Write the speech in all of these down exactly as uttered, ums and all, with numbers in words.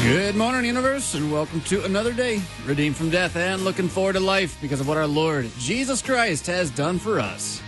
Good morning, universe, and welcome to another day, redeemed from death and looking forward to life because of what our Lord Jesus Christ has done for us.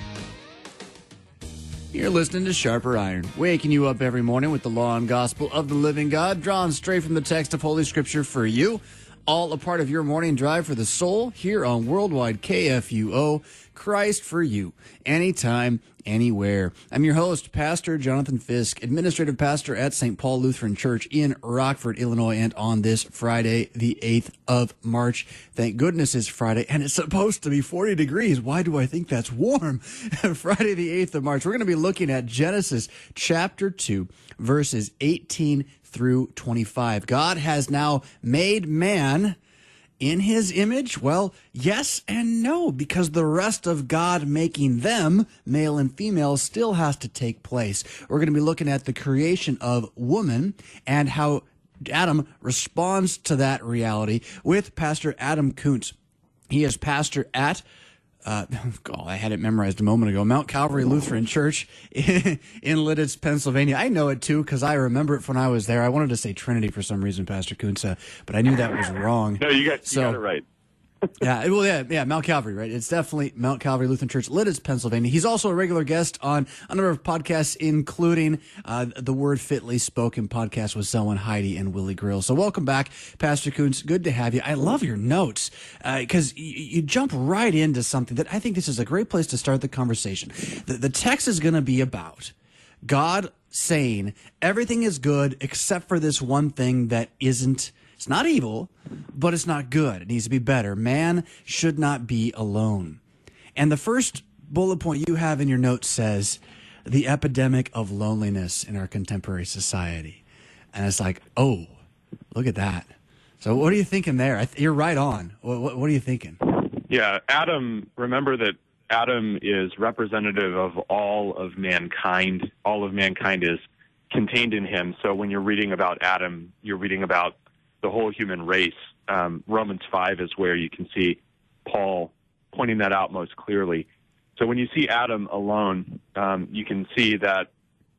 You're listening to Sharper Iron, waking you up every morning with the law and gospel of the living God, drawn straight from the text of Holy Scripture for you. All a part of your morning drive for the soul here on Worldwide K F U O, Christ for you, anytime, anywhere. I'm your host, Pastor Jonathan Fisk, Administrative Pastor at Saint Paul Lutheran Church in Rockford, Illinois, and on this Friday, the eighth of March. Thank goodness it's Friday, and it's supposed to be forty degrees. Why do I think that's warm? Friday, the eighth of March. We're going to be looking at Genesis chapter two, verses eighteen through twenty-five. God has now made man in his image? Well, yes and no, because the rest of God making them, male and female, still has to take place. We're going to be looking at the creation of woman and how Adam responds to that reality with Pastor Adam Koontz. He is pastor at Uh, oh, I had it memorized a moment ago. Mount Calvary Lutheran Church in, in Lititz, Pennsylvania. I know it too because I remember it when I was there. I wanted to say Trinity for some reason, Pastor Koontz, uh, but I knew that was wrong. No, you got, you so, got it right. yeah, well, yeah, yeah, Mount Calvary, right? It's definitely Mount Calvary Lutheran Church, Lititz, Pennsylvania. He's also a regular guest on a number of podcasts, including uh, the Word Fitly Spoken podcast with Selwyn Heidi and Willie Grill. So welcome back, Pastor Koontz. Good to have you. I love your notes because uh, you, you jump right into something that I think this is a great place to start the conversation. The, the text is going to be about God saying everything is good except for this one thing that isn't. It's not evil, but it's not good. It needs to be better. Man should not be alone. And the first bullet point you have in your notes says, the epidemic of loneliness in our contemporary society. And it's like, oh, look at that. So what are you thinking there? You're right on. What, what, what are you thinking? Yeah, Adam, remember that Adam is representative of all of mankind. All of mankind is contained in him. So when you're reading about Adam, you're reading about the whole human race. Um, Romans five is where you can see Paul pointing that out most clearly. So when you see Adam alone, um, you can see that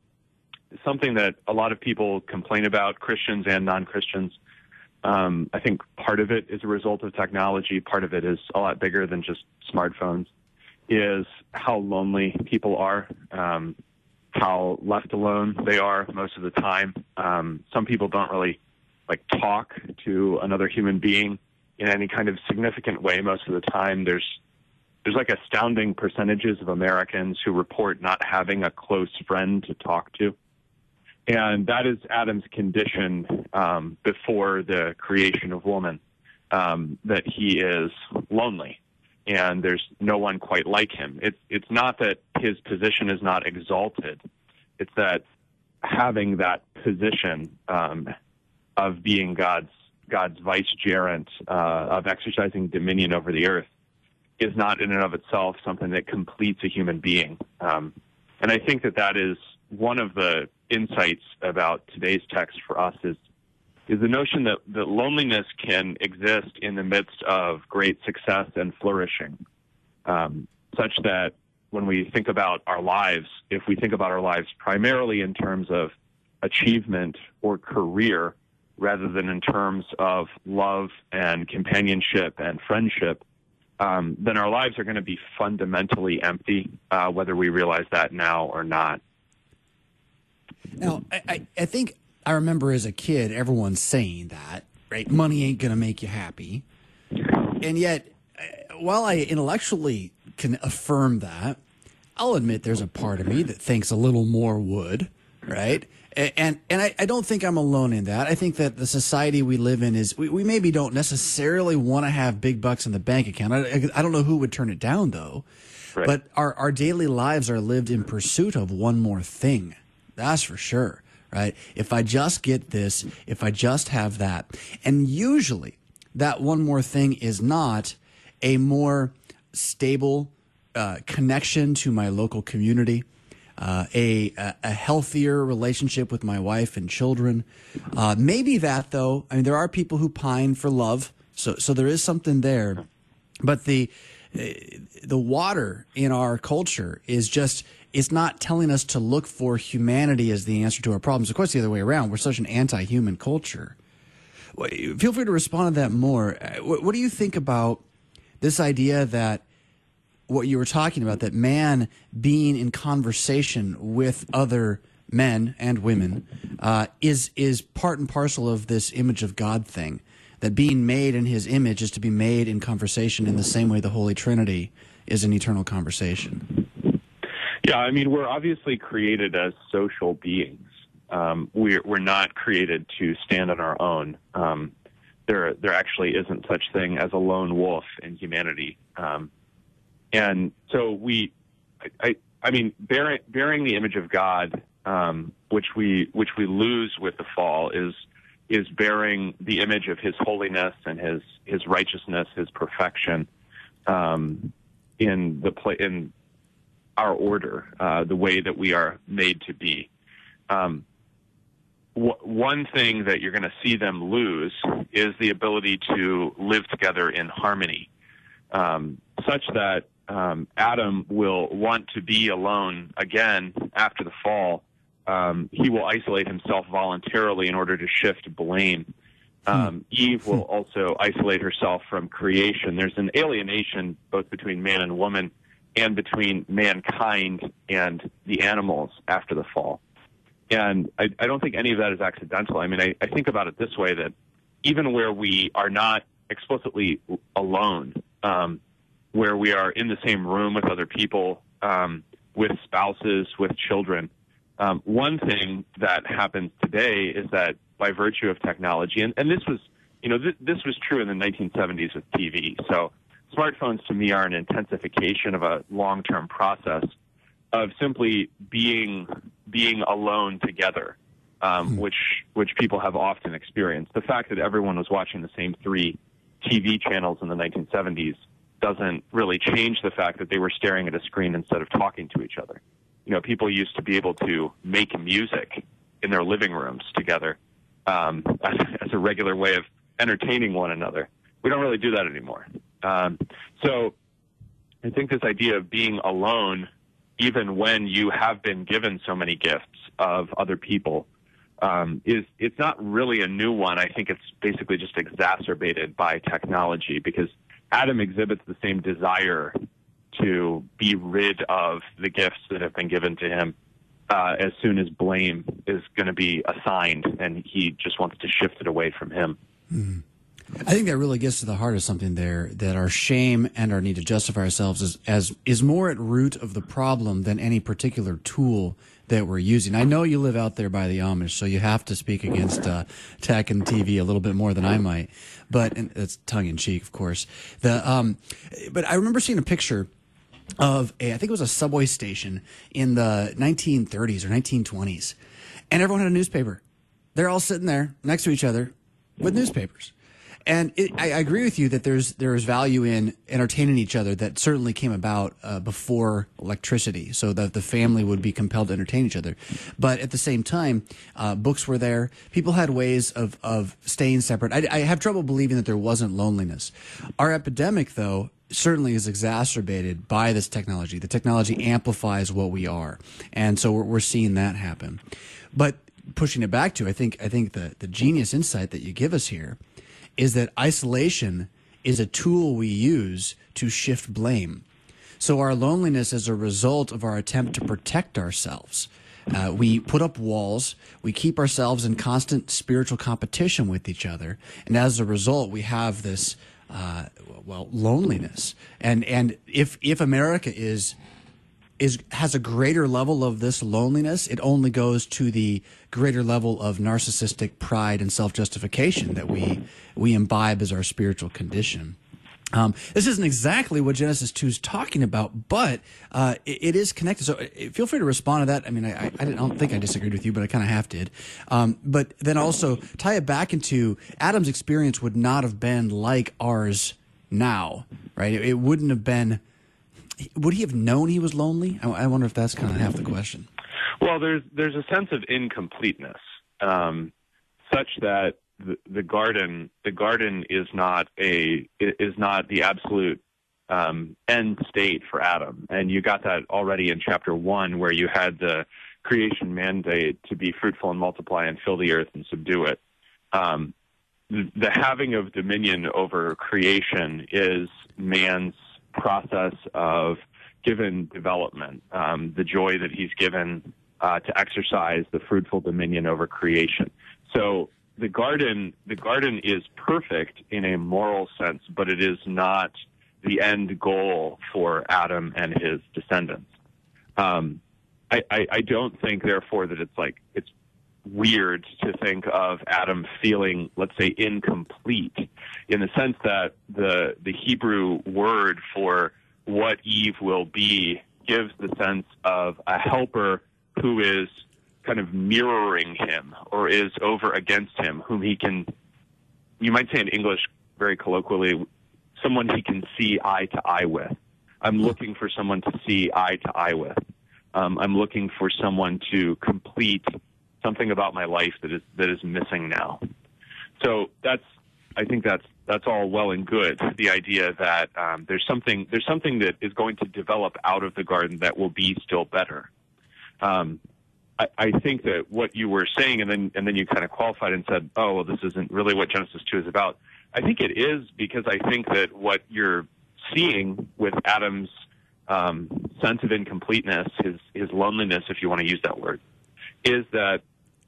something that a lot of people complain about, Christians and non-Christians. Um, I think part of it is a result of technology. Part of it is a lot bigger than just smartphones, is how lonely people are, um, how left alone they are most of the time. Um, some people don't really like talk to another human being in any kind of significant way most of the time. There's there's like astounding percentages of Americans who report not having a close friend to talk to. And that is Adam's condition um, before the creation of woman, um, that he is lonely and there's no one quite like him. It's, it's not that his position is not exalted. It's that having that position um, of being God's God's vicegerent, uh, of exercising dominion over the earth, is not in and of itself something that completes a human being. Um, and I think that that is one of the insights about today's text for us is is the notion that, that loneliness can exist in the midst of great success and flourishing, um, such that when we think about our lives, if we think about our lives primarily in terms of achievement or career, rather than in terms of love and companionship and friendship, um, then our lives are going to be fundamentally empty, uh, whether we realize that now or not. Now, I, I, I think I remember as a kid, everyone saying that, right? Money ain't going to make you happy. And yet, while I intellectually can affirm that, I'll admit there's a part of me that thinks a little more would, right? And and I, I don't think I'm alone in that. I think that the society we live in is, we, we maybe don't necessarily want to have big bucks in the bank account. I, I don't know who would turn it down, though. Right. But our, our daily lives are lived in pursuit of one more thing. That's for sure, right? If I just get this, if I just have that. And usually that one more thing is not a more stable uh, connection to my local community, Uh, a, a healthier relationship with my wife and children. Uh, maybe that, though. I mean, there are people who pine for love, so so there is something there. But the the water in our culture is just, it's not telling us to look for humanity as the answer to our problems. Of course, the other way around. We're such an anti-human culture. Feel free to respond to that more. What, what do you think about this idea that what you were talking about, that man being in conversation with other men and women uh, is is part and parcel of this image of God thing, that being made in his image is to be made in conversation in the same way the Holy Trinity is an eternal conversation? Yeah, I mean, we're obviously created as social beings. Um, we're, we're not created to stand on our own. Um, there, there actually isn't such thing as a lone wolf in humanity. Um, and so we, I, I, I mean, bearing, bearing the image of God, um, which we, which we lose with the fall, is, is bearing the image of his holiness and his, his righteousness, his perfection, um, in the pla- in our order, uh, the way that we are made to be. Um, w- one thing that you're going to see them lose is the ability to live together in harmony, um, such that um, Adam will want to be alone again after the fall. Um, he will isolate himself voluntarily in order to shift blame. Um, Eve will also isolate herself from creation. There's an alienation both between man and woman and between mankind and the animals after the fall. And I, I don't think any of that is accidental. I mean, I, I think about it this way, that even where we are not explicitly alone, um, where we are in the same room with other people, um, with spouses, with children, um, one thing that happens today is that by virtue of technology, and, and this was, you know, th- this was true in the nineteen seventies with T V. So smartphones to me are an intensification of a long-term process of simply being being alone together, um, which which people have often experienced. The fact that everyone was watching the same three T V channels in the nineteen seventies doesn't really change the fact that they were staring at a screen instead of talking to each other. You know, people used to be able to make music in their living rooms together um, as, as a regular way of entertaining one another. We don't really do that anymore. Um, so I think this idea of being alone, even when you have been given so many gifts of other people, um, is it's not really a new one. I think it's basically just exacerbated by technology, because Adam exhibits the same desire to be rid of the gifts that have been given to him uh, as soon as blame is going to be assigned, and he just wants to shift it away from him. Mm-hmm. I think that really gets to the heart of something there, that our shame and our need to justify ourselves is, as, is more at root of the problem than any particular tool that we're using. I know you live out there by the Amish, so you have to speak against uh, tech and T V a little bit more than I might, but and it's tongue-in-cheek, of course. The um, But I remember seeing a picture of a, I think it was a subway station in the nineteen thirties or nineteen twenties, and everyone had a newspaper. They're all sitting there next to each other with newspapers. And it, I, I agree with you that there's there's value in entertaining each other that certainly came about uh, before electricity, so that the family would be compelled to entertain each other. But at the same time, uh, books were there. People had ways of, of staying separate. I, I have trouble believing that there wasn't loneliness. Our epidemic, though, certainly is exacerbated by this technology. The technology amplifies what we are, and so we're, we're seeing that happen. But pushing it back to, I think I think the, the genius insight that you give us here is that isolation is a tool we use to shift blame. So our loneliness is a result of our attempt to protect ourselves. Uh, we put up walls, we keep ourselves in constant spiritual competition with each other, and as a result, we have this, uh, well, loneliness. And and if if America is is has a greater level of this loneliness, it only goes to the greater level of narcissistic pride and self-justification that we we imbibe as our spiritual condition. Um, this isn't exactly what Genesis two is talking about, but uh, it, it is connected. So uh, feel free to respond to that. I mean, I, I, I don't think I disagreed with you, but I kind of half did. Um, but then also tie it back into Adam's experience would not have been like ours now, right? It, it wouldn't have been. Would he have known he was lonely? I, I wonder if that's kind of half the question. Well, there's there's a sense of incompleteness, um, such that the, the garden the garden is not a is not the absolute um, end state for Adam, and you got that already in chapter one, where you had the creation mandate to be fruitful and multiply and fill the earth and subdue it. Um, the, the having of dominion over creation is man's process of given development, um, the joy that he's given uh, to exercise the fruitful dominion over creation. So the garden, the garden is perfect in a moral sense, but it is not the end goal for Adam and his descendants. Um, I, I, I don't think, therefore, that it's like it's weird to think of Adam feeling, let's say, incomplete, in the sense that the the Hebrew word for what Eve will be gives the sense of a helper who is kind of mirroring him or is over against him, whom he can, you might say in English very colloquially, someone he can see eye to eye with. I'm looking for someone to see eye to eye with. Um, I'm looking for someone to complete something about my life that is that is missing now. So that's, I think that's that's all well and good. The idea that um, there's something there's something that is going to develop out of the garden that will be still better. Um, I, I think that what you were saying, and then and then you kind of qualified and said, oh, well, this isn't really what Genesis two is about. I think it is, because I think that what you're seeing with Adam's um, sense of incompleteness, his his loneliness, if you want to use that word, is that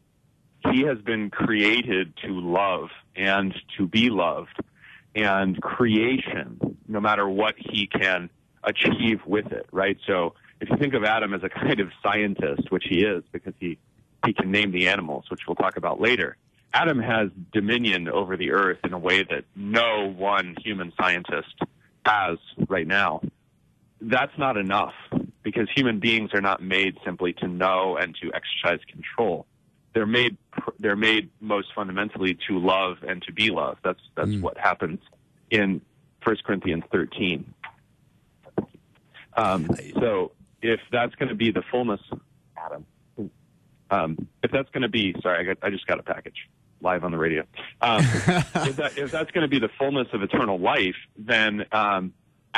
he has been created to love and to be loved, and creation, no matter what he can achieve with it, right? So if you think of Adam as a kind of scientist, which he is, because he, he can name the animals, which we'll talk about later, Adam has dominion over the earth in a way that no one human scientist has right now. That's not enough, because human beings are not made simply to know and to exercise control. They're made they're made most fundamentally to love and to be loved. That's that's mm. what happens in First Corinthians thirteen. Um, so if that's going to be the fullness, Adam, um, if that's going to be, sorry, I, got, I just got a package live on the radio. Um, if, that, if that's going to be the fullness of eternal life, then um,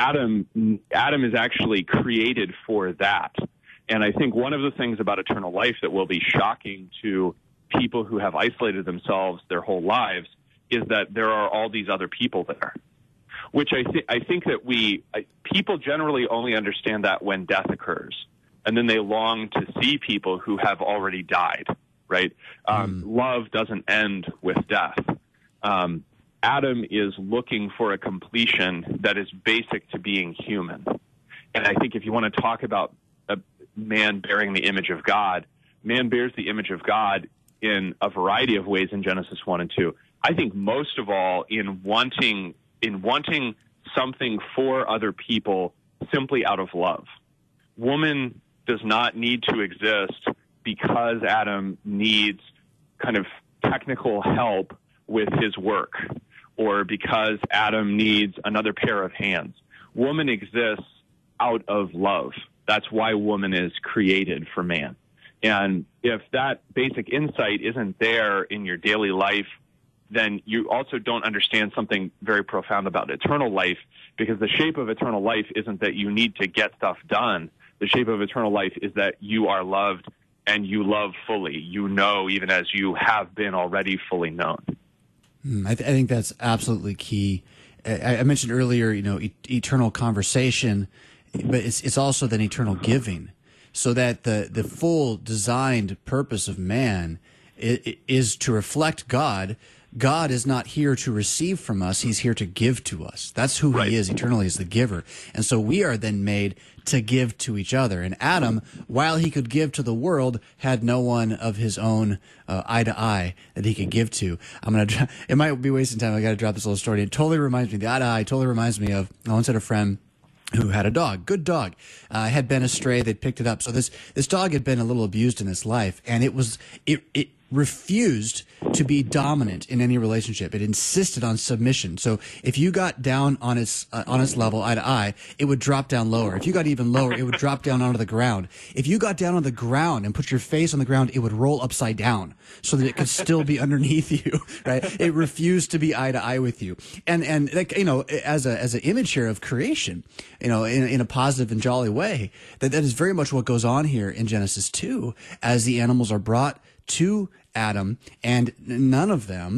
Adam Adam is actually created for that. And I think one of the things about eternal life that will be shocking to people who have isolated themselves their whole lives is that there are all these other people there, which I, th- I think that we I, people generally only understand that when death occurs, and then they long to see people who have already died, right? Um, mm. Love doesn't end with death. Um, Adam is looking for a completion that is basic to being human. And I think if you want to talk about a man bearing the image of God, man bears the image of God in a variety of ways in Genesis one and two. I think most of all in wanting in wanting something for other people simply out of love. Woman does not need to exist because Adam needs kind of technical help with his work, or because Adam needs another pair of hands. Woman exists out of love. That's why woman is created for man. And if that basic insight isn't there in your daily life, then you also don't understand something very profound about eternal life, because the shape of eternal life isn't that you need to get stuff done. The shape of eternal life is that you are loved and you love fully. You know, even as you have been already fully known. Mm, I, th- I think that's absolutely key. I, I mentioned earlier, you know, e- eternal conversation, but it's it's also then eternal giving, so that the the full designed purpose of man is, is to reflect God. God is not here to receive from us. He's here to give to us. That's who right. he is eternally, as the giver. And so we are then made to give to each other. And Adam, while he could give to the world, had no one of his own uh, eye to eye that he could give to. I'm going to, it might be wasting time. I got to drop this little story. It totally reminds me, the eye to eye totally reminds me of, I once had a friend who had a dog, good dog, uh, had been astray. They'd picked it up. So this, this dog had been a little abused in its life, and it was, it, it, refused to be dominant in any relationship. It insisted on submission. So if you got down on its uh, on its level, eye to eye, it would drop down lower. If you got even lower, it would drop down onto the ground. If you got down on the ground and put your face on the ground, it would roll upside down so that it could still be underneath you. Right? It refused to be eye to eye with you. And and like, you know, as a as an image here of creation, you know, in in a positive and jolly way, that that is very much what goes on here in Genesis two, as the animals are brought to Adam, and none of them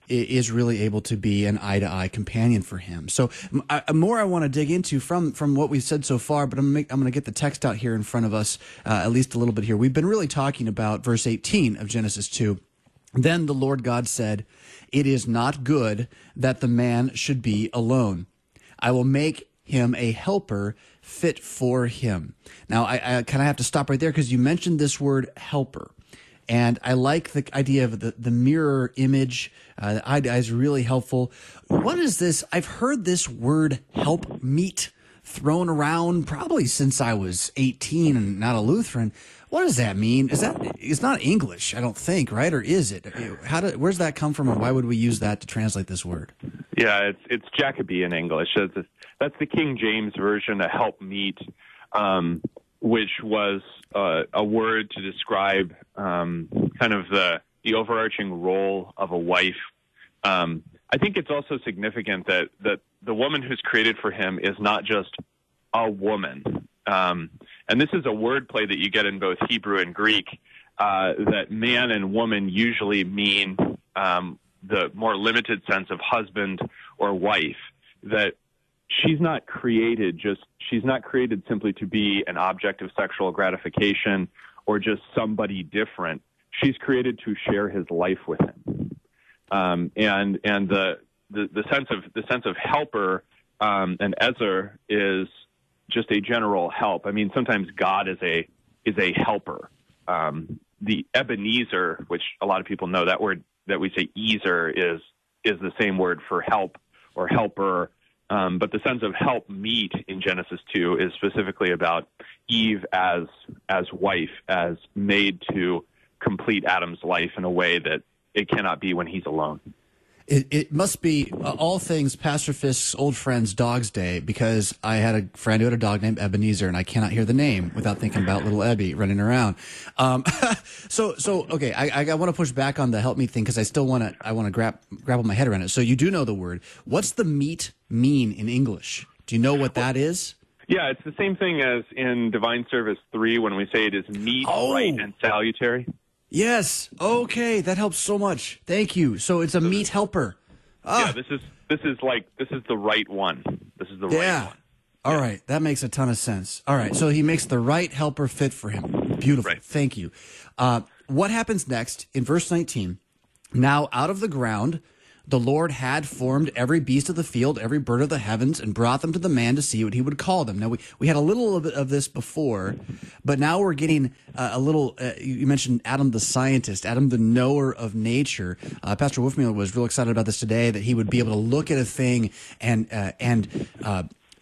is really able to be an eye-to-eye companion for him. So uh, more I want to dig into from from what we've said so far, but I'm make, I'm going to get the text out here in front of us uh, at least a little bit here. We've been really talking about verse eighteen of Genesis two. Then the Lord God said, "It is not good that the man should be alone. I will make him a helper fit for him." Now, I, I kind of have to stop right there because you mentioned this word helper. And I like the idea of the, the mirror image. Uh, the eye to eye is really helpful. What is this? I've heard this word help meet thrown around probably since I was eighteen and not a Lutheran. What does that mean? Is that, it's not English, I don't think, right? Or is it? How do, where's that come from, and why would we use that to translate this word? Yeah, it's it's Jacobean English. That's, that's the King James version, a help meet, um, which was uh, a word to describe um, kind of the the overarching role of a wife. Um, I think it's also significant that that the woman who's created for him is not just a woman. Um, and this is a wordplay that you get in both Hebrew and Greek, uh, that man and woman usually mean um, the more limited sense of husband or wife, that she's not created just, she's not created simply to be an object of sexual gratification or just somebody different. She's created to share his life with him. Um, and, and the, the, the sense of, the sense of helper, um, and Ezer is just a general help. I mean, sometimes God is a, is a helper. Um, the Ebenezer, which a lot of people know, that word that we say Ezer is, is the same word for help or helper. Um, but the sense of help meet in Genesis two is specifically about Eve as as wife, as made to complete Adam's life in a way that it cannot be when he's alone. It, it must be uh, all things Pastor Fisk's old friend's Dog's Day, because I had a friend who had a dog named Ebenezer, and I cannot hear the name without thinking about little Ebby running around. Um, so, so okay, I, I want to push back on the help me thing because I still want to I want to grab grapple my head around it. So you do know the word. What's the meet mean in English? Do you know what that is? Yeah, it's the same thing as in Divine Service three when we say it is meet, oh. right, and salutary. Yes. Okay, that helps so much. Thank you. So it's a so meat helper. Ah. Yeah, this is this is like this is the right one. This is the yeah. right one. All yeah. right, that makes a ton of sense. All right, so he makes the right helper fit for him. Beautiful. Right. Thank you. Uh, what happens next in verse nineteen? Now out of the ground the Lord had formed every beast of the field, every bird of the heavens, and brought them to the man to see what he would call them. Now, we, we had a little bit of this before, but now we're getting uh, a little, uh, you mentioned Adam the scientist, Adam the knower of nature. Uh, Pastor Wolfmueller was real excited about this today, that he would be able to look at a thing and, uh, and, uh,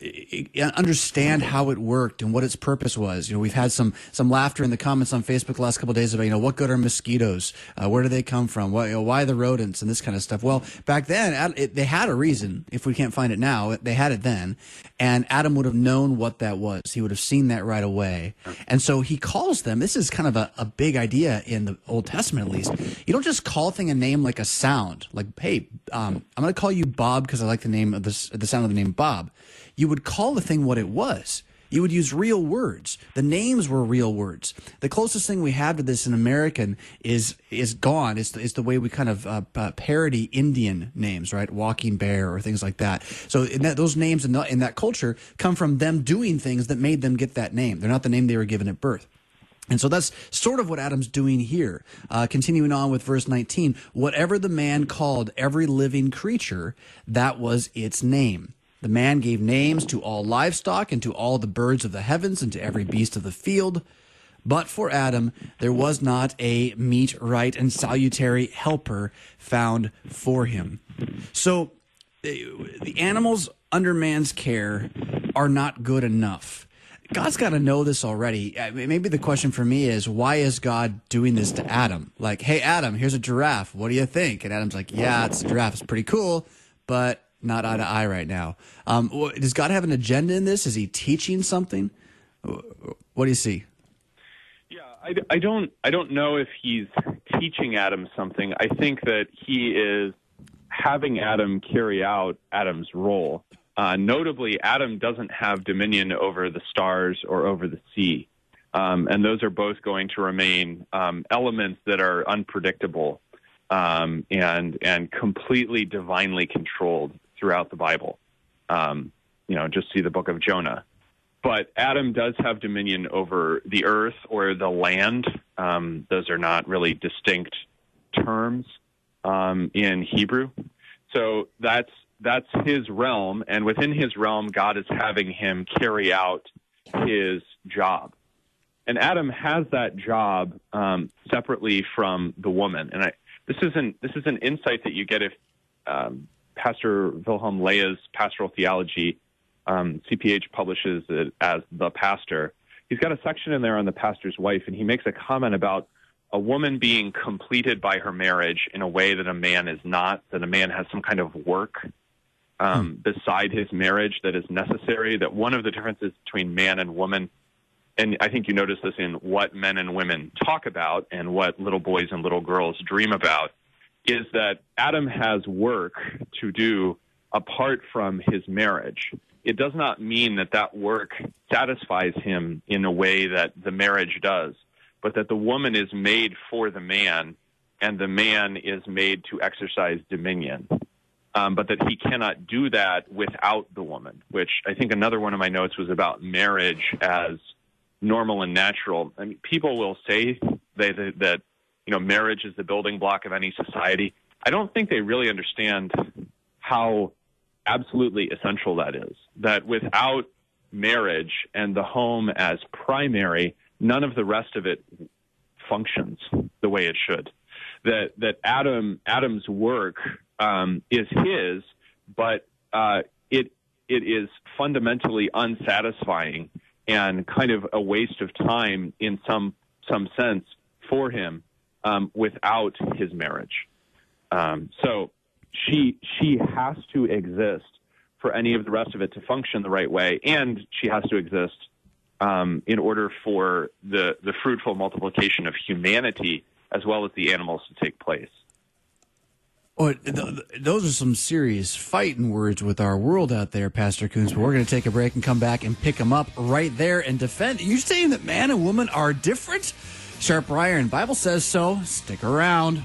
understand how it worked and what its purpose was. You know, we've had some some laughter in the comments on Facebook the last couple of days about, you know, what good are mosquitoes? Uh, where do they come from? Why, you know, why the rodents and this kind of stuff? Well, back then, it, they had a reason. If we can't find it now, they had it then. And Adam would have known what that was. He would have seen that right away. And so he calls them. This is kind of a, a big idea in the Old Testament, at least. You don't just call a thing a name like a sound. Like, hey, um, I'm going to call you Bob because I like the name of this, the sound of the name Bob. You would call the thing what it was. You would use real words. The names were real words. The closest thing we have to this in American is is gone. It's, it's the way we kind of uh, uh, parody Indian names, right? Walking Bear or things like that. So in that, those names in, the, in that culture come from them doing things that made them get that name. They're not the name they were given at birth. And so that's sort of what Adam's doing here. Uh, continuing on with verse nineteen, whatever the man called every living creature, that was its name. The man gave names to all livestock and to all the birds of the heavens and to every beast of the field. But for Adam, there was not a meet, right, and salutary helper found for him. So the animals under man's care are not good enough. God's got to know this already. Maybe the question for me is, why is God doing this to Adam? Like, hey, Adam, here's a giraffe. What do you think? And Adam's like, yeah, it's a giraffe. It's pretty cool, but not eye to eye right now. Um, does God have an agenda in this? Is he teaching something? What do you see? Yeah, I, I don't I don't know if he's teaching Adam something. I think that he is having Adam carry out Adam's role. Uh, notably, Adam doesn't have dominion over the stars or over the sea. Um, and those are both going to remain um, elements that are unpredictable. um, and and completely divinely controlled throughout the Bible. Um, you know, just see the book of Jonah. But Adam does have dominion over the earth or the land. Um, those are not really distinct terms um, in Hebrew. So that's that's his realm, and within his realm, God is having him carry out his job. And Adam has that job um, separately from the woman. And I, this isn't this is an insight that you get if um, Pastor Wilhelm Lea's Pastoral Theology, um, C P H publishes it as The Pastor. He's got a section in there on the pastor's wife, and he makes a comment about a woman being completed by her marriage in a way that a man is not, that a man has some kind of work um, hmm. beside his marriage that is necessary, that one of the differences between man and woman, and I think you notice this in what men and women talk about and what little boys and little girls dream about, is that Adam has work to do apart from his marriage. It does not mean that that work satisfies him in a way that the marriage does, but that the woman is made for the man and the man is made to exercise dominion. Um, but that he cannot do that without the woman, which I think another one of my notes was about marriage as normal and natural. I mean, people will say they, that, that, you know, marriage is the building block of any society. I don't think they really understand how absolutely essential that is, that without marriage and the home as primary, none of the rest of it functions the way it should. That that Adam Adam's work um, is his, but uh, it it is fundamentally unsatisfying and kind of a waste of time in some some sense for him um, without his marriage. Um, so she she has to exist for any of the rest of it to function the right way, and she has to exist um, in order for the the fruitful multiplication of humanity as well as the animals to take place. Oh, th- th- those are some serious fighting words with our world out there, Pastor Coons. But we're going to take a break and come back and pick them up right there and defend. You're saying that man and woman are different? Sharp Iron, Bible says so. Stick around.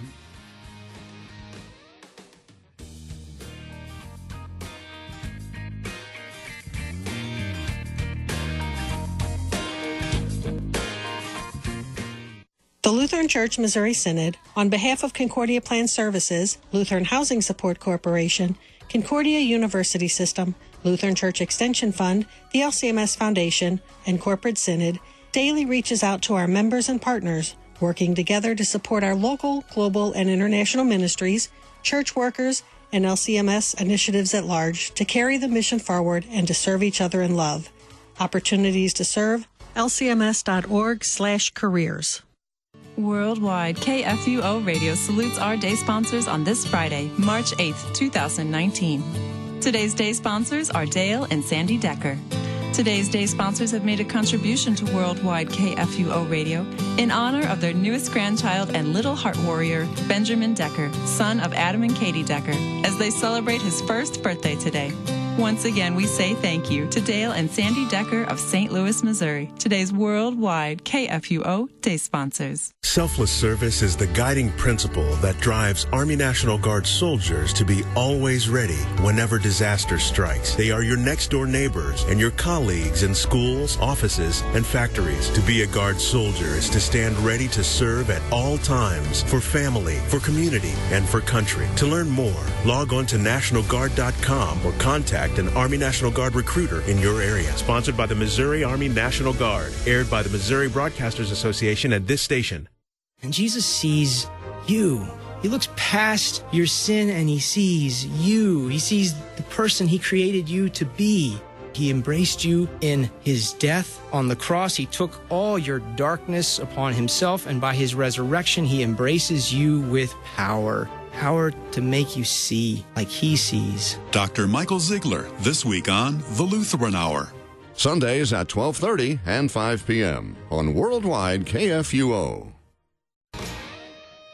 The Lutheran Church Missouri Synod, on behalf of Concordia Plan Services, Lutheran Housing Support Corporation, Concordia University System, Lutheran Church Extension Fund, the L C M S Foundation, and Corporate Synod, daily reaches out to our members and partners, working together to support our local, global, and international ministries, church workers, and L C M S initiatives at large to carry the mission forward and to serve each other in love. Opportunities to serve, L C M S dot org slash careers. Worldwide K F U O Radio salutes our day sponsors on this Friday, March eighth, two thousand nineteen. Today's day sponsors are Dale and Sandy Decker. Today's day sponsors have made a contribution to Worldwide K F U O Radio in honor of their newest grandchild and little heart warrior, Benjamin Decker, son of Adam and Katie Decker, as they celebrate his first birthday today. Once again, we say thank you to Dale and Sandy Decker of Saint Louis, Missouri, today's Worldwide K F U O Day sponsors. Selfless service is the guiding principle that drives Army National Guard soldiers to be always ready whenever disaster strikes. They are your next-door neighbors and your colleagues in schools, offices, and factories. To be a Guard soldier is to stand ready to serve at all times for family, for community, and for country. To learn more, log on to National Guard dot com or contact an Army National Guard recruiter in your area. Sponsored by the Missouri Army National Guard. Aired by the Missouri Broadcasters Association and this station. And Jesus sees you. He looks past your sin and he sees you. He sees the person he created you to be. He embraced you in his death on the cross. He took all your darkness upon himself, and by his resurrection, he embraces you with power. Power to make you see like he sees. Doctor Michael Ziegler, this week on The Lutheran Hour. Sundays at twelve thirty and five p.m. on Worldwide K F U O.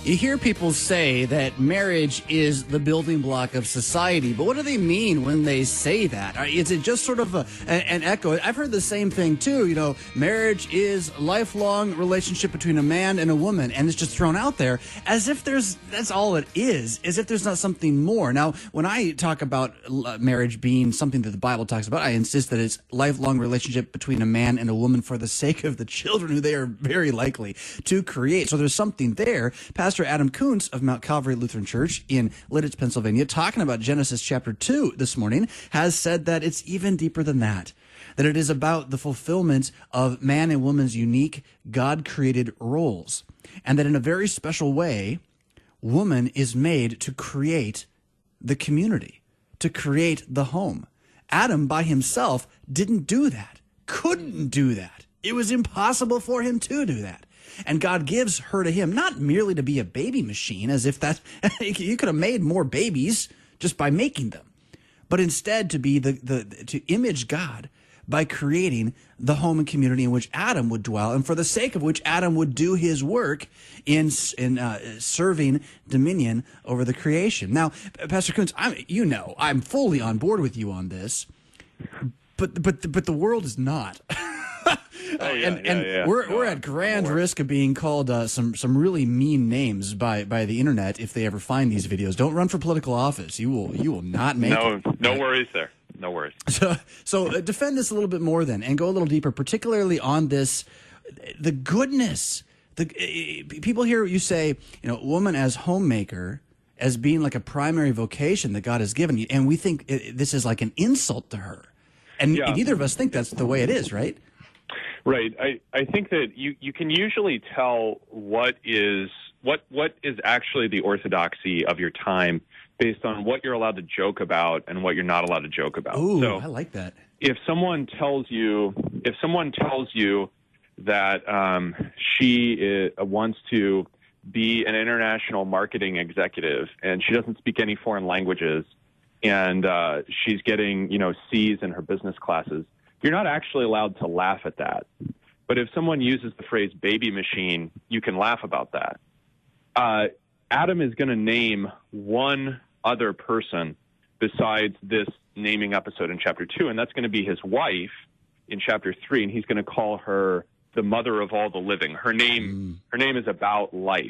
You hear people say that marriage is the building block of society, but what do they mean when they say that? Is it just sort of a, an echo? I've heard the same thing too. You know, marriage is a lifelong relationship between a man and a woman, and it's just thrown out there as if there's that's all it is, as if there's not something more. Now, when I talk about marriage being something that the Bible talks about, I insist that it's lifelong relationship between a man and a woman for the sake of the children who they are very likely to create. So there's something there. Pastor Adam Koontz of Mount Calvary Lutheran Church in Lidditz, Pennsylvania, talking about Genesis chapter two this morning, has said that it's even deeper than that, that it is about the fulfillment of man and woman's unique God-created roles, and that in a very special way, woman is made to create the community, to create the home. Adam by himself didn't do that, couldn't do that. It was impossible for him to do that. And God gives her to him, not merely to be a baby machine, as if that you could have made more babies just by making them, but instead to be the, the to image God by creating the home and community in which Adam would dwell, and for the sake of which Adam would do his work in in uh, serving dominion over the creation. Now, Pastor Koontz, I'm, you know, I'm fully on board with you on this, but but but the world is not. Oh, yeah, and yeah, and yeah. we're No, we're I'm- at grand I'm aware. risk of being called uh, some some really mean names by by the internet if they ever find these videos. Don't run for political office. You will you will not make No, it. no worries there. No worries. So so uh, defend this a little bit more then, and go a little deeper, particularly on this, the goodness. The uh, people hear you say, you know, woman as homemaker as being like a primary vocation that God has given you, and we think uh, this is like an insult to her, and, Yeah. and neither of us think that's the way it is, right? Right. I, I think that you, you can usually tell what is what what is actually the orthodoxy of your time based on what you're allowed to joke about and what you're not allowed to joke about. Ooh, so I like that. if someone tells you if someone tells you that um, she is, wants to be an international marketing executive and she doesn't speak any foreign languages and uh, she's getting, you know, C's in her business classes, you're not actually allowed to laugh at that. But if someone uses the phrase baby machine, you can laugh about that. Uh, Adam is going to name one other person besides this naming episode in chapter two, and that's going to be his wife in chapter three, and he's going to call her the mother of all the living. Her name, mm. her name is about life.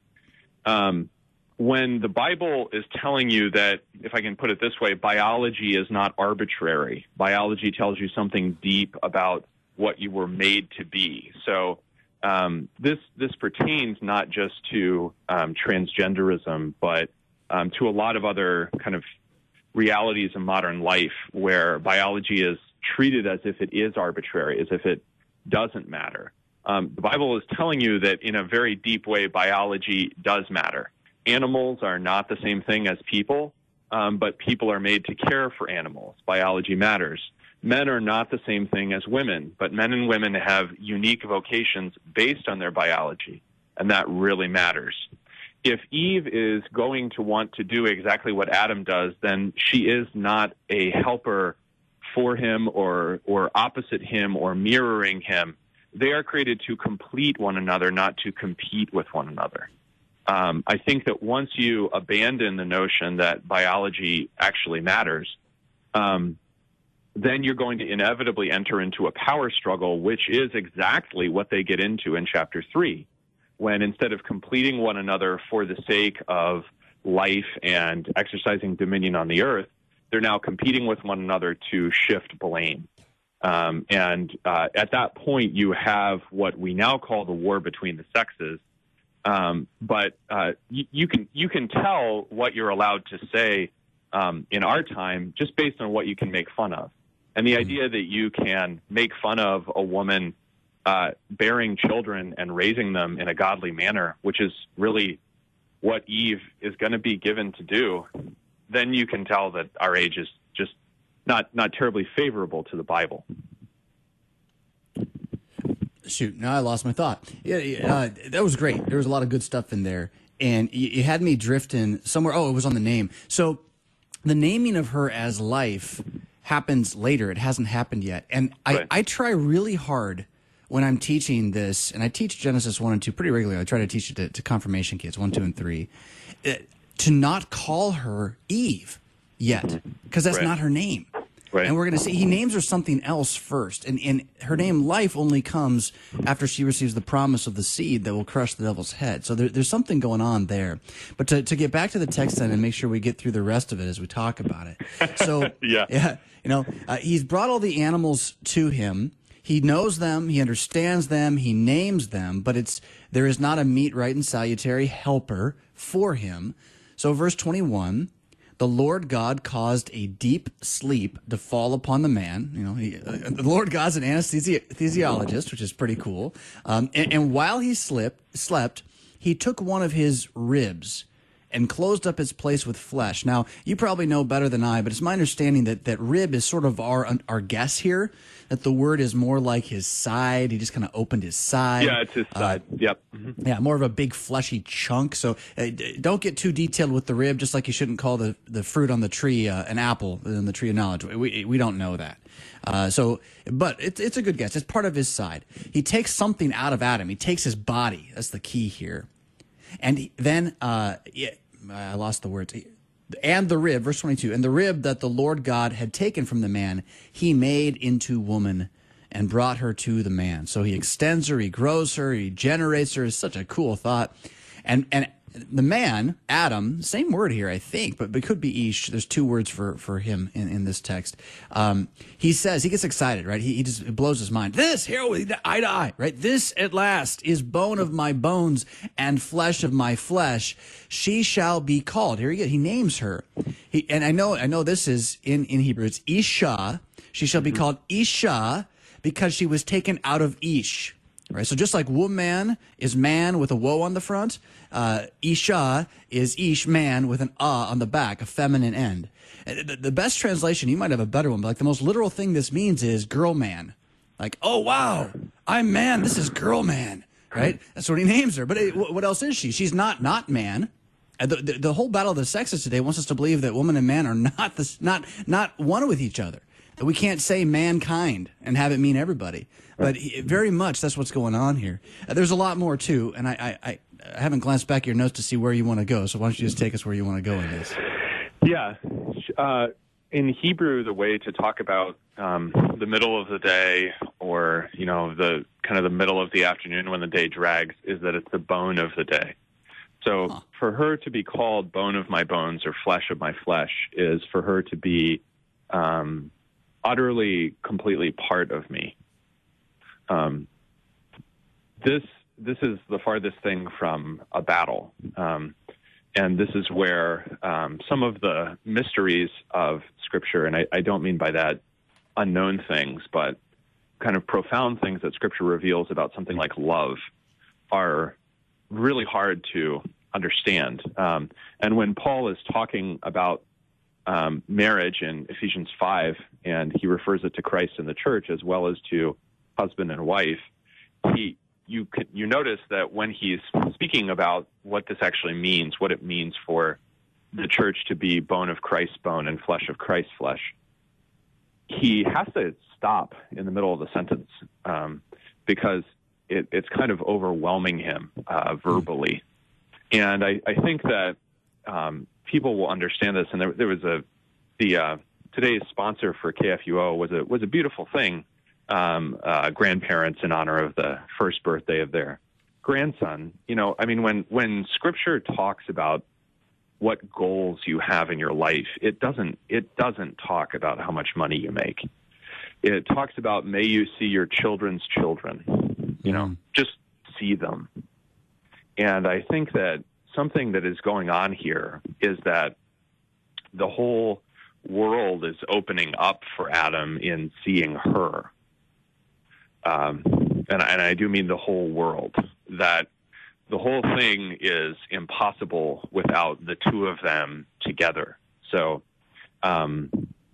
Um, when the Bible is telling you that, if I can put it this way, biology is not arbitrary. Biology tells you something deep about what you were made to be. So um, this this pertains not just to um, transgenderism, but um, to a lot of other kind of realities in modern life where biology is treated as if it is arbitrary, as if it doesn't matter. Um, the Bible is telling you that in a very deep way, biology does matter. Animals are not the same thing as people, um, but people are made to care for animals. Biology matters. Men are not the same thing as women, but men and women have unique vocations based on their biology, and that really matters. If Eve is going to want to do exactly what Adam does, then she is not a helper for him or or opposite him or mirroring him. They are created to complete one another, not to compete with one another. Um, I think that once you abandon the notion that biology actually matters, um, then you're going to inevitably enter into a power struggle, which is exactly what they get into in chapter three, when instead of completing one another for the sake of life and exercising dominion on the earth, they're now competing with one another to shift blame. Um, and uh, at that point, you have what we now call the war between the sexes. Um, but uh, you, you can you can tell what you're allowed to say um, in our time just based on what you can make fun of. And the idea that you can make fun of a woman uh, bearing children and raising them in a godly manner, which is really what Eve is going to be given to do, then you can tell that our age is just not not terribly favorable to the Bible. Shoot, now I lost my thought. Yeah, uh, that was great. There was a lot of good stuff in there, and you, you had me drifting somewhere. Oh, it was on the name. So the naming of her as life happens later. It hasn't happened yet, and I, Right. I try really hard when I'm teaching this, and I teach Genesis one and two pretty regularly. I try to teach it to, to confirmation kids, one, two, and three, it, to not call her Eve yet, because that's Right. not her name. Right. And we're going to see he names her something else first. And, and her name, Life, only comes after she receives the promise of the seed that will crush the devil's head. So there, there's something going on there. But to, to get back to the text then and make sure we get through the rest of it as we talk about it. So, Yeah. yeah, you know, uh, he's brought all the animals to him. He knows them, he understands them, he names them, but it's there is not a meet, right, and salutary helper for him. So verse twenty-one, the Lord God caused a deep sleep to fall upon the man. You know, he, uh, the Lord God's an anesthesi- anesthesiologist, which is pretty cool. Um, and, and while he slept, slept, he took one of his ribs and closed up its place with flesh. Now, you probably know better than I, but it's my understanding that, that rib is sort of our our guess here, that the word is more like his side. He just kind of opened his side. Yeah, it's his side. Uh, yep. Mm-hmm. Yeah, more of a big fleshy chunk. So uh, don't get too detailed with the rib, just like you shouldn't call the, the fruit on the tree uh, an apple in the tree of knowledge. We, we don't know that. Uh, so, but it's it's a good guess. It's part of his side. He takes something out of Adam. He takes his body. That's the key here. And he, then, uh, yeah, I lost the words. And the rib, verse twenty-two, and the rib that the Lord God had taken from the man, he made into woman and brought her to the man. So he extends her, he grows her, he generates her. It's such a cool thought. And and the man, Adam, same word here, I think, but, but it could be Ish. There's two words for, for him in, in this text. Um, he says, he gets excited, right? He, he just it blows his mind. This, here, we eye to eye, right? This at last is bone of my bones and flesh of my flesh. She shall be called. Here he go. He names her. He, and I know, I know this is in, in Hebrew. It's Isha. She shall be mm-hmm. called Isha because she was taken out of Ish. Right, so just like woman is man with a woe on the front, uh, Isha is ish, man with an ah on the back, a feminine end. The, the best translation, you might have a better one, but like the most literal thing this means is girl man. Like, oh wow, I'm man, this is girl man, right? That's what he names her. But it, what else is she? She's not not man. The, the, the whole battle of the sexes today wants us to believe that woman and man are not this, not not one with each other. That we can't say mankind and have it mean everybody. But very much that's what's going on here. Uh, there's a lot more, too, and I, I, I haven't glanced back at your notes to see where you want to go, so why don't you just take us where you want to go in this? Yeah. Uh, in Hebrew, the way to talk about um, the middle of the day or, you know, the kind of the middle of the afternoon when the day drags is that it's the bone of the day. So huh. for her to be called bone of my bones or flesh of my flesh is for her to be um, utterly, completely part of me. Um, this this is the farthest thing from a battle, um, and this is where um, some of the mysteries of Scripture, and I, I don't mean by that unknown things, but kind of profound things that Scripture reveals about something like love, are really hard to understand. Um, and when Paul is talking about um, marriage in Ephesians five, and he refers it to Christ and the church as well as to husband and wife, he you could, you notice that when he's speaking about what this actually means, what it means for the church to be bone of Christ's bone and flesh of Christ's flesh, he has to stop in the middle of the sentence um, because it, it's kind of overwhelming him uh, verbally. And I, I think that um, people will understand this. And there, there was a the uh, today's sponsor for K F U O was a was a beautiful thing. Um, uh, grandparents in honor of the first birthday of their grandson. You know, I mean, when, when Scripture talks about what goals you have in your life, it doesn't, it doesn't talk about how much money you make. It talks about, may you see your children's children, you know, mm. just see them. And I think that something that is going on here is that the whole world is opening up for Adam in seeing her. Um, and, and I do mean the whole world, that the whole thing is impossible without the two of them together. So um,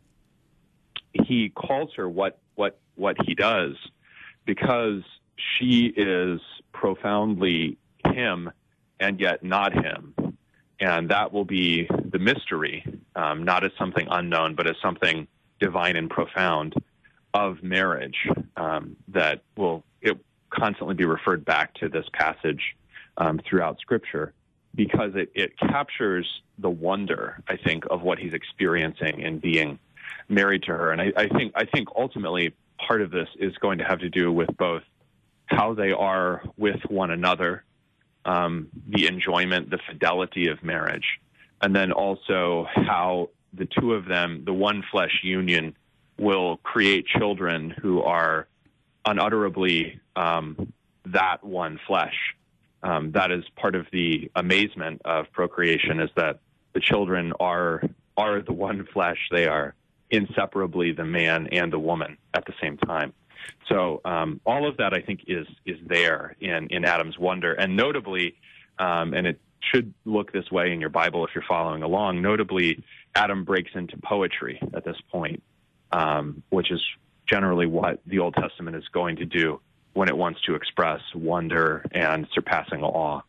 he calls her what, what, what he does because she is profoundly him and yet not him. And that will be the mystery, um, not as something unknown, but as something divine and profound of marriage, um, that will, it, constantly be referred back to this passage um, throughout Scripture, because it, it captures the wonder, I think, of what he's experiencing in being married to her. And I, I think I think ultimately part of this is going to have to do with both how they are with one another, um, the enjoyment, the fidelity of marriage, and then also how the two of them, the one flesh union, will create children who are unutterably um, that one flesh. Um, that is part of the amazement of procreation, is that the children are are the one flesh. They are inseparably the man and the woman at the same time. So um, all of that, I think, is is there in, in Adam's wonder. And notably, um, and it should look this way in your Bible if you're following along, notably, Adam breaks into poetry at this point, um, which is generally what the Old Testament is going to do when it wants to express wonder and surpassing awe.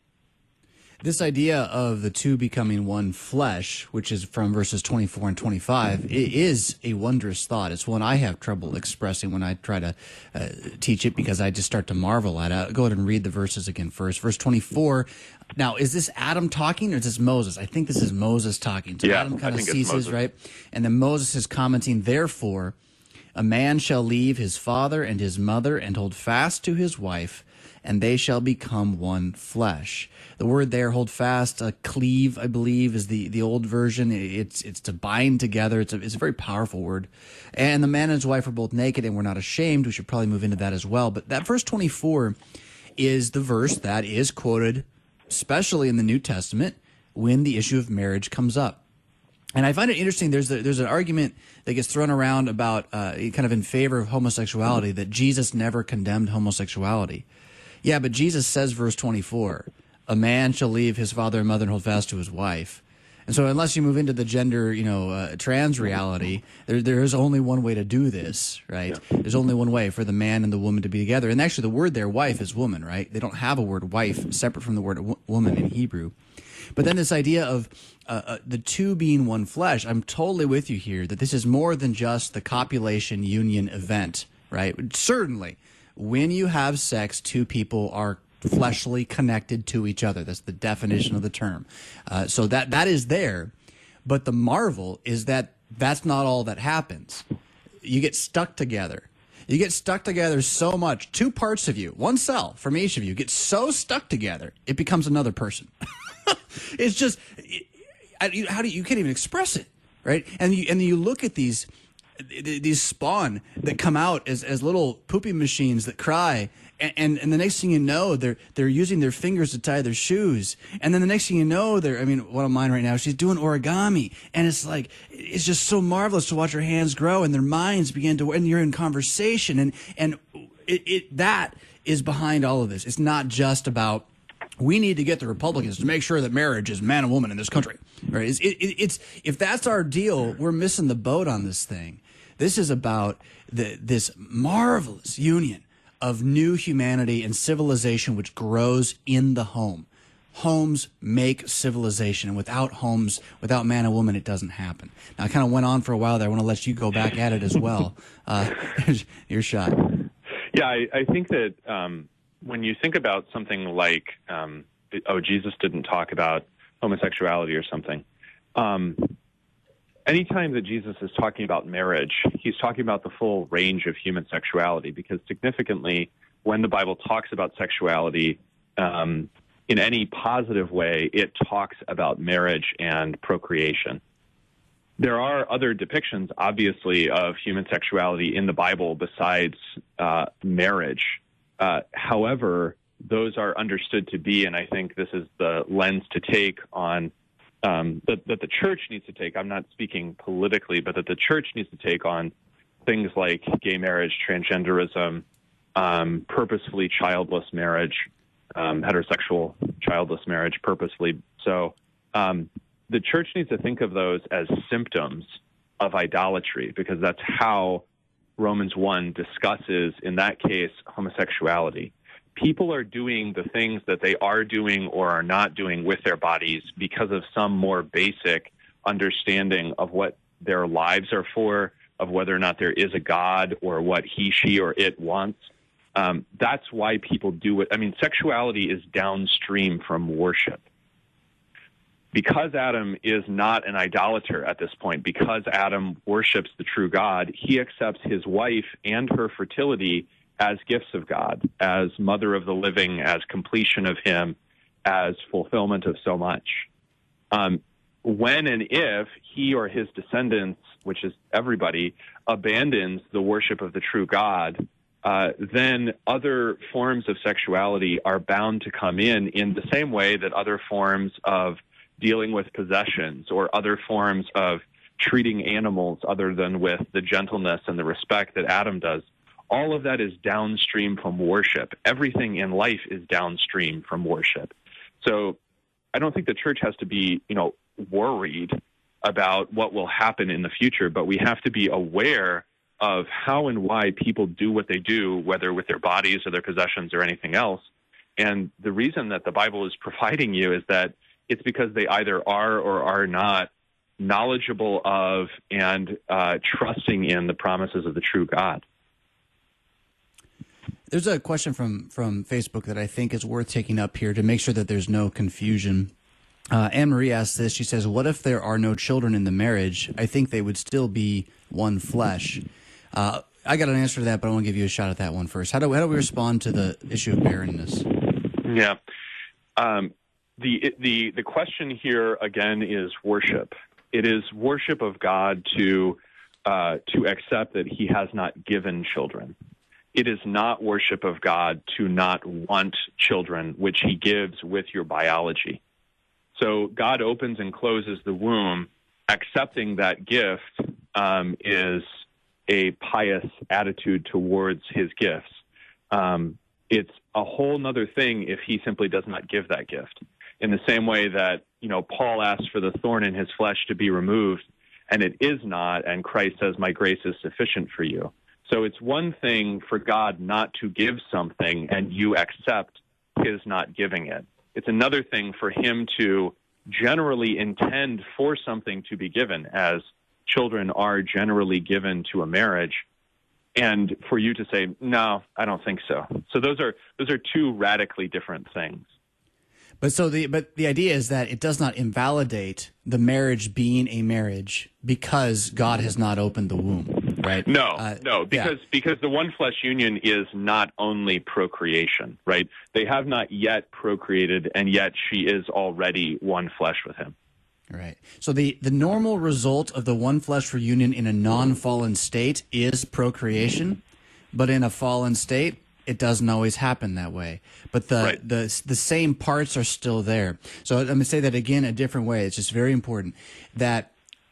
This idea of the two becoming one flesh, which is from verses twenty-four and twenty-five, it is a wondrous thought. It's one I have trouble expressing when I try to uh, teach it, because I just start to marvel at it. Go ahead and read the verses again first. Verse twenty-four. Now, is this Adam talking or is this Moses? I think this is Moses talking. So yeah, Adam kind I of think ceases, right? And then Moses is commenting, therefore, a man shall leave his father and his mother and hold fast to his wife, and they shall become one flesh. The word there, hold fast, uh, cleave, I believe, is the, the old version. It's it's to bind together. It's a, it's a very powerful word. And the man and his wife are both naked and were not ashamed. We should probably move into that as well. But that verse twenty-four is the verse that is quoted, especially in the New Testament, when the issue of marriage comes up. And I find it interesting, there's a, there's an argument that gets thrown around about uh, kind of in favor of homosexuality, that Jesus never condemned homosexuality. Yeah, but Jesus says, verse twenty-four, a man shall leave his father and mother and hold fast to his wife. And so unless you move into the gender, you know, uh, trans reality, there there is only one way to do this, right? Yeah. There's only one way for the man and the woman to be together. And actually the word there, wife, is woman, right? They don't have a word wife separate from the word w- woman in Hebrew. But then this idea of uh, uh, the two being one flesh, I'm totally with you here, that this is more than just the copulation union event, right? Certainly, when you have sex, two people are fleshly connected to each other. That's the definition of the term. Uh, so that that is there. But the marvel is that that's not all that happens. You get stuck together. You get stuck together so much. Two parts of you, one cell from each of you, get so stuck together, it becomes another person. It's just, it, how do you, you can't even express it, right? And you, and you look at these these spawn that come out as, as little poopy machines that cry, and, and, and the next thing you know, they're they're using their fingers to tie their shoes, and then the next thing you know, they're, I mean, one of mine right now, she's doing origami, and it's like, it's just so marvelous to watch her hands grow, and their minds begin to, and you're in conversation, and, and it, it that is behind all of this. It's not just about, we need to get the Republicans to make sure that marriage is man and woman in this country. Right? It's, it, it's if that's our deal, we're missing the boat on this thing. This is about the, this marvelous union of new humanity and civilization, which grows in the home. Homes make civilization, and without homes, without man and woman, it doesn't happen. Now, I kind of went on for a while there. I want to let you go back at it as well. Uh, your shot. Yeah, I, I think that um, when you think about something like, um, oh, Jesus didn't talk about homosexuality or something, um, anytime that Jesus is talking about marriage, he's talking about the full range of human sexuality, because significantly, when the Bible talks about sexuality um, in any positive way, it talks about marriage and procreation. There are other depictions, obviously, of human sexuality in the Bible besides uh, marriage. Uh, however, those are understood to be, and I think this is the lens to take on Um, that, that the church needs to take, I'm not speaking politically, but that the church needs to take on things like gay marriage, transgenderism, um, purposefully childless marriage, um, heterosexual childless marriage purposefully. So um, the church needs to think of those as symptoms of idolatry, because that's how Romans one discusses, in that case, homosexuality. People are doing the things that they are doing or are not doing with their bodies because of some more basic understanding of what their lives are for, of whether or not there is a God or what he, she, or it wants. Um, that's why people do it. I mean, sexuality is downstream from worship. Because Adam is not an idolater at this point, because Adam worships the true God, he accepts his wife and her fertility as gifts of God, as mother of the living, as completion of him, as fulfillment of so much. Um, when and if he or his descendants, which is everybody, abandons the worship of the true God, uh, then other forms of sexuality are bound to come in in the same way that other forms of dealing with possessions or other forms of treating animals other than with the gentleness and the respect that Adam does. All of that is downstream from worship. Everything in life is downstream from worship. So I don't think the church has to be, you know, worried about what will happen in the future, but we have to be aware of how and why people do what they do, whether with their bodies or their possessions or anything else. And the reason that the Bible is providing you is that it's because they either are or are not knowledgeable of and uh, trusting in the promises of the true God. There's a question from, from Facebook that I think is worth taking up here to make sure that there's no confusion. Uh, Anne-Marie asks this. She says, what if there are no children in the marriage? I think they would still be one flesh. Uh, I got an answer to that, but I want to give you a shot at that one first. How do, how do we respond to the issue of barrenness? Yeah. Um, the, the, the question here, again, is worship. It is worship of God to, uh, to accept that he has not given children. It is not worship of God to not want children, which he gives with your biology. So God opens and closes the womb. Accepting that gift um, is a pious attitude towards his gifts. Um, it's a whole nother thing if he simply does not give that gift. In the same way that, you know, Paul asks for the thorn in his flesh to be removed, and it is not, and Christ says, my grace is sufficient for you. So it's one thing for God not to give something and you accept his not giving it. It's another thing for him to generally intend for something to be given, as children are generally given to a marriage, and for you to say, no, I don't think so. So those are those are two radically different things. But so the but the idea is that it does not invalidate the marriage being a marriage because God has not opened the womb, right? No, uh, no, because yeah. because the one flesh union is not only procreation, right? They have not yet procreated, and yet she is already one flesh with him. Right. So the, the normal result of the one flesh reunion in a non-fallen state is procreation, but in a fallen state, it doesn't always happen that way. But the, right. the the same parts are still there. So I'm going to say that again a different way. It's just very important that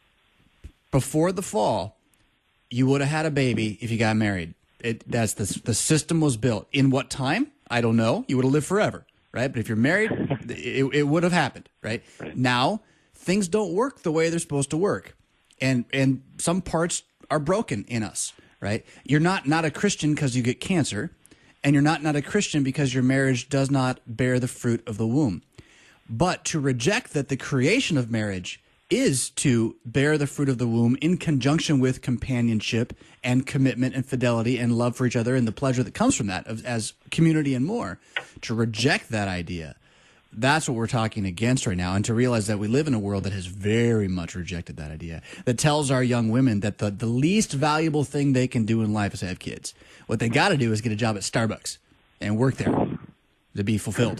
before the fall, you would have had a baby if you got married. It, that's the, the system was built. In what time? I don't know. You would have lived forever, right? But if you're married, it, it would have happened, right? right? Now, things don't work the way they're supposed to work. And and some parts are broken in us, right? You're not, not a Christian because you get cancer. And you're not not a Christian because your marriage does not bear the fruit of the womb. But to reject that the creation of marriage is to bear the fruit of the womb in conjunction with companionship and commitment and fidelity and love for each other and the pleasure that comes from that as community and more, to reject that idea, that's what we're talking against right now. And to realize that we live in a world that has very much rejected that idea, that tells our young women that the, the least valuable thing they can do in life is have kids. What they got to do is get a job at Starbucks and work there to be fulfilled.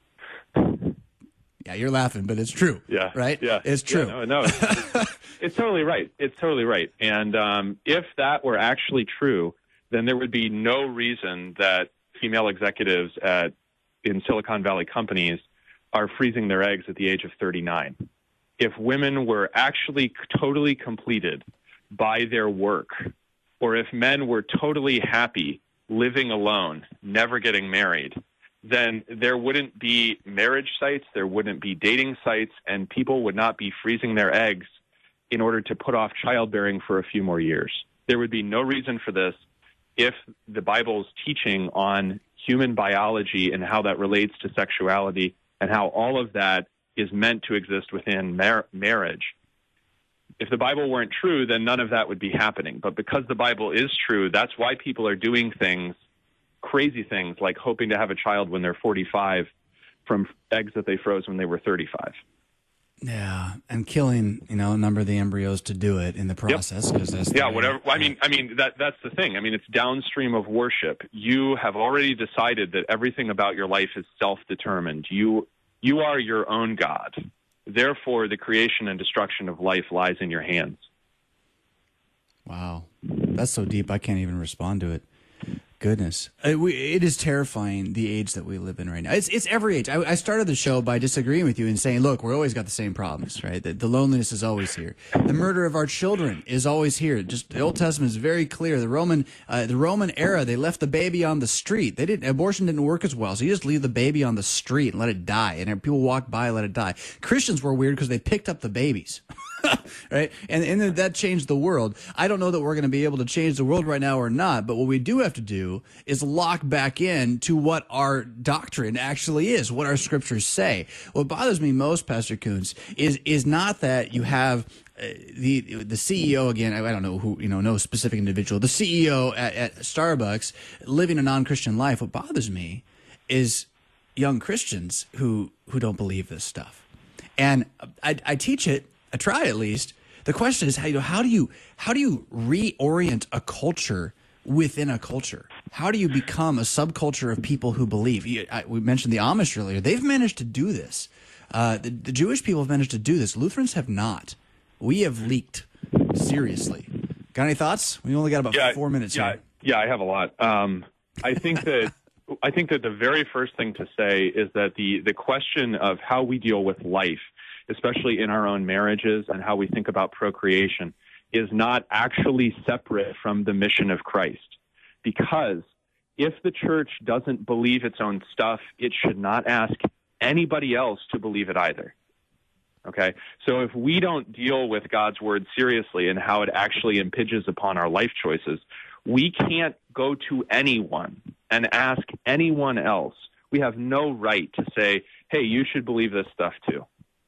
Yeah, you're laughing, but it's true. Yeah, right. Yeah, it's true. Yeah, no, no it's, it's, it's totally right. It's totally right. And um, if that were actually true, then there would be no reason that female executives at in Silicon Valley companies are freezing their eggs at the age of thirty-nine. If women were actually totally completed by their work, or if men were totally happy living alone, never getting married, then there wouldn't be marriage sites, there wouldn't be dating sites, and people would not be freezing their eggs in order to put off childbearing for a few more years. There would be no reason for this if the Bible's teaching on human biology and how that relates to sexuality and how all of that is meant to exist within mar- marriage. If the Bible weren't true, then none of that would be happening. But because the Bible is true, that's why people are doing things crazy things like hoping to have a child when they're forty-five from eggs that they froze when they were thirty-five. Yeah, and killing, you know, a number of the embryos to do it in the process, because that's yeah, the whatever. I mean, I mean that that's the thing. I mean, it's downstream of worship. You have already decided that everything about your life is self-determined. You you are your own God. Therefore, the creation and destruction of life lies in your hands. Wow, that's so deep. I can't even respond to it. Goodness, it, we, it is terrifying, the age that we live in right now. It's it's every age. I, I started the show by disagreeing with you and saying, look, we're always got the same problems, right? The, the loneliness is always here. The murder of our children is always here. Just the Old Testament is very clear. The Roman uh, the Roman era, they left the baby on the street. They didn't abortion didn't work as well, so you just leave the baby on the street and let it die. And people walk by and let it die. Christians were weird because they picked up the babies. Right? And, and that changed the world. I don't know that we're going to be able to change the world right now or not, but what we do have to do is lock back in to what our doctrine actually is, what our scriptures say. What bothers me most, Pastor Coons, is is not that you have uh, the the C E O, again, I, I don't know who, you know, no specific individual, the C E O at, at Starbucks living a non-Christian life. What bothers me is young Christians who, who don't believe this stuff. And I, I teach it. I try at least. The question is how you know, how do you how do you reorient a culture within a culture? How do you become a subculture of people who believe? I, we mentioned the Amish earlier. They've managed to do this. Uh, the, the Jewish people have managed to do this. Lutherans have not. We have leaked seriously. Got any thoughts? We only got about yeah, four minutes yeah, here. Yeah, I have a lot. Um, I think that I think that the very first thing to say is that the the question of how we deal with life, especially in our own marriages and how we think about procreation, is not actually separate from the mission of Christ. Because if the church doesn't believe its own stuff, it should not ask anybody else to believe it either. Okay? So if we don't deal with God's word seriously and how it actually impinges upon our life choices, we can't go to anyone and ask anyone else. We have no right to say, hey, you should believe this stuff too.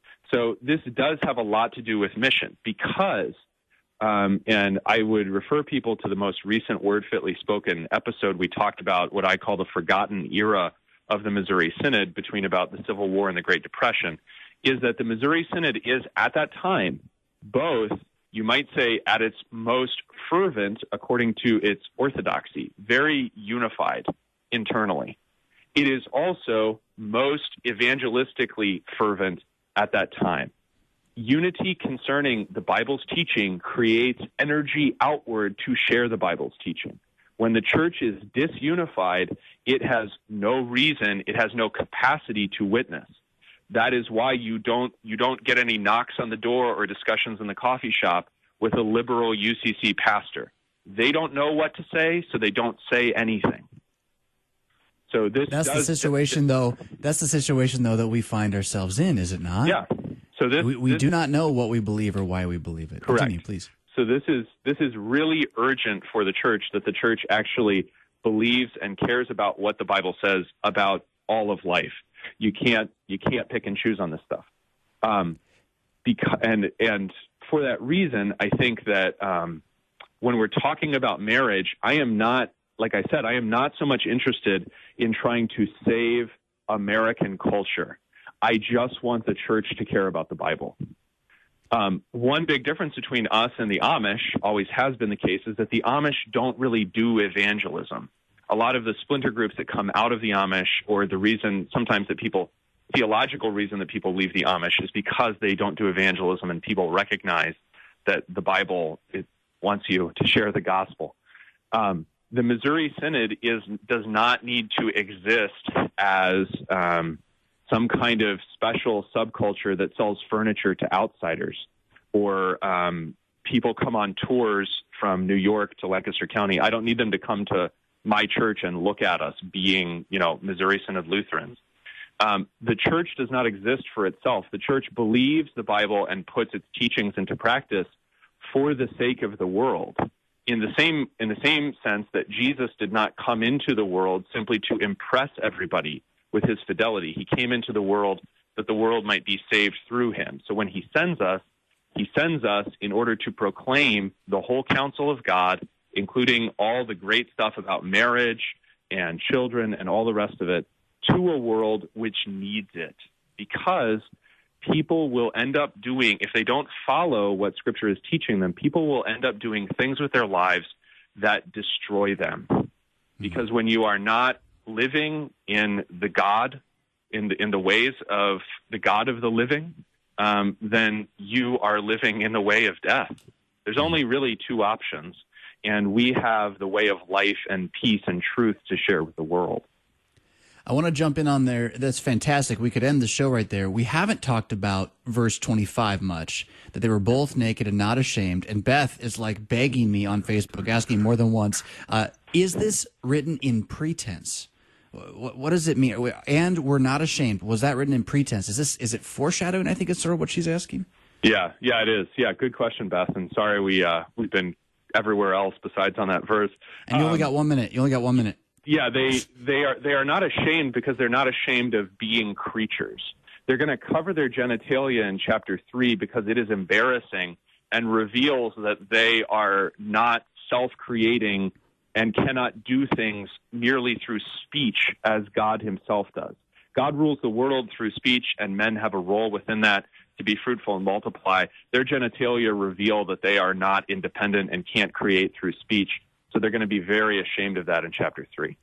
So this does have a lot to do with mission because, um, and I would refer people to the most recent Word Fitly Spoken episode. We talked about what I call the forgotten era of the Missouri Synod between about the Civil War and the Great Depression, is that the Missouri Synod is at that time both, you might say, at its most fervent according to its orthodoxy, very unified internally. It is also most evangelistically fervent at that time. Unity concerning the Bible's teaching creates energy outward to share the Bible's teaching. When the church is disunified, it has no reason, it has no capacity to witness. That is why you don't you don't get any knocks on the door or discussions in the coffee shop with a liberal U C C pastor. They don't know what to say, so they don't say anything. So this that's does, the situation, though. That's the situation, though, that we find ourselves in, is it not? Yeah. So this we, we this, do not know what we believe or why we believe it. Correct. Continue, please. So this is this is really urgent for the church, that the church actually believes and cares about what the Bible says about all of life. You can't you can't pick and choose on this stuff. Um, because and and for that reason, I think that um, when we're talking about marriage, I am not. Like I said, I am not so much interested in trying to save American culture. I just want the church to care about the Bible. Um, one big difference between us and the Amish, always has been the case, is that the Amish don't really do evangelism. A lot of the splinter groups that come out of the Amish, or the reason sometimes that people, theological reason that people leave the Amish, is because they don't do evangelism and people recognize that the Bible it wants you to share the gospel. Um, The Missouri Synod is does not need to exist as um, some kind of special subculture that sells furniture to outsiders, or um, people come on tours from New York to Lancaster County. I don't need them to come to my church and look at us being, you know, Missouri Synod Lutherans. Um, the church does not exist for itself. The church believes the Bible and puts its teachings into practice for the sake of the world. In the same in the same sense that Jesus did not come into the world simply to impress everybody with his fidelity. He came into the world that the world might be saved through him. So when he sends us, he sends us in order to proclaim the whole counsel of God, including all the great stuff about marriage and children and all the rest of it to a world which needs it, because people will end up doing, if they don't follow what Scripture is teaching them, people will end up doing things with their lives that destroy them. Because when you are not living in the God, in the, in the ways of the God of the living, um, then you are living in the way of death. There's only really two options, and we have the way of life and peace and truth to share with the world. I want to jump in on there. That's fantastic. We could end the show right there. We haven't talked about verse twenty-five much, that they were both naked and not ashamed. And Beth is like begging me on Facebook, asking more than once, uh, is this written in pretense? What, what does it mean? And we're not ashamed. Was that written in pretense? Is this, is it foreshadowing? I think it's sort of what she's asking. Yeah, yeah, it is. Yeah, good question, Beth. And sorry we, uh, we've been everywhere else besides on that verse. And you only um, got one minute. You only got one minute. Yeah, they they are they are not ashamed because they're not ashamed of being creatures. They're going to cover their genitalia in chapter three because it is embarrassing and reveals that they are not self-creating and cannot do things merely through speech as God himself does. God rules the world through speech, and men have a role within that to be fruitful and multiply. Their genitalia reveal that they are not independent and can't create through speech. So they're going to be very ashamed of that in chapter three.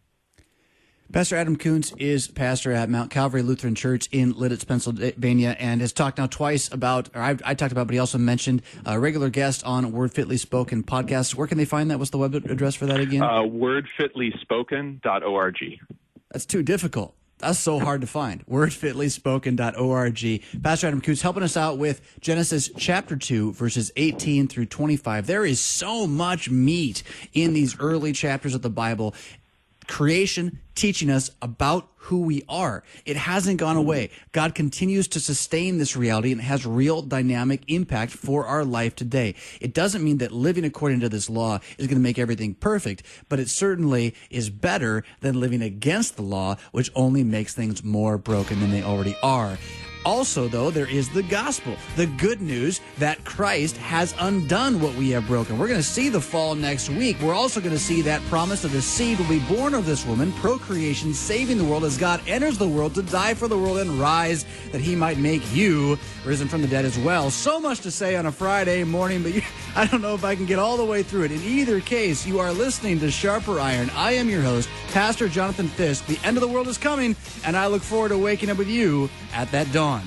Pastor Adam Koontz is pastor at Mount Calvary Lutheran Church in Lidditz, Pennsylvania, and has talked now twice about, or I, I talked about, but he also mentioned a regular guest on Word Fitly Spoken podcast. Where can they find that? What's the web address for that again? Uh, word fitly spoken dot org. That's too difficult. That's so hard to find. word fitly spoken dot org. Pastor Adam Koontz helping us out with Genesis chapter two, verses eighteen through twenty-five. There is so much meat in these early chapters of the Bible. Creation teaching us about who we are. It hasn't gone away. God continues to sustain this reality and has real dynamic impact for our life today. It doesn't mean that living according to this law is going to make everything perfect, but it certainly is better than living against the law, which only makes things more broken than they already are. Also, though, there is the gospel, the good news that Christ has undone what we have broken. We're going to see the fall next week. We're also going to see that promise that the seed will be born of this woman, procreation, saving the world as God enters the world to die for the world and rise that he might make you risen from the dead as well. So much to say on a Friday morning, but you, I don't know if I can get all the way through it. In either case, you are listening to Sharper Iron. I am your host, Pastor Jonathan Fisk. The end of the world is coming, and I look forward to waking up with you at that dawn.